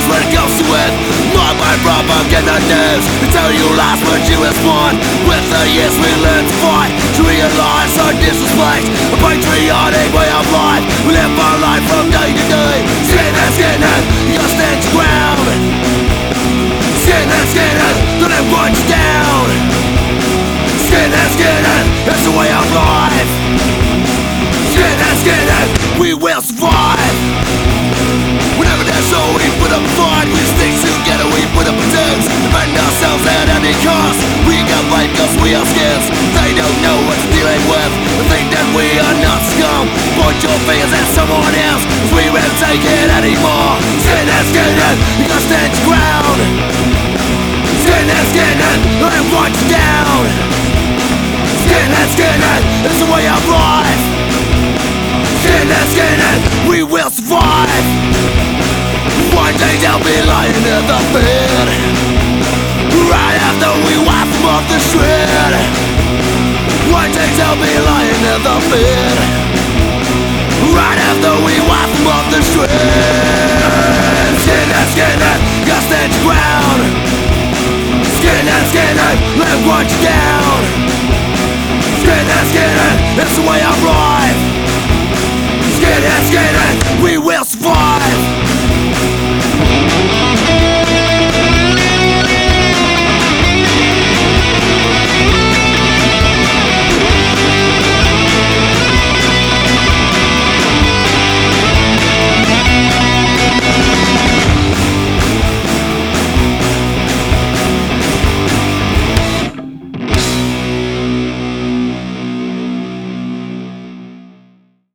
when it comes to it. Not by propaganda news. They tell you lies but you respond. With the years we learn to fight, to realize our disrespect. A patriotic way of life. We live our life from day to day. Skinhead, you gotta stand your ground. Skinhead, don't let run you down. Skinhead, that's the way of life. Skinhead, we will survive. Whenever there's so we put up a fight, we stick together, we put up a dance. Defend ourselves at any cost. We got life cause we are scarce. They don't know what they're dealing with. They think that we are not scum. Point your fingers at someone else, cause we won't take it anymore. Skinhead, you gotta stand your ground. Skinhead, let them run you down. Skinhead, it's the way of life. Skinhead, we will survive. One day they'll be lying in the bed, right after we wipe them off the shred. One day they'll be lying in the bed, right after we wipe them off the shred. Skinhead, gotta stand your ground. Skinhead, let them run you down. Skinhead, it's the way of life.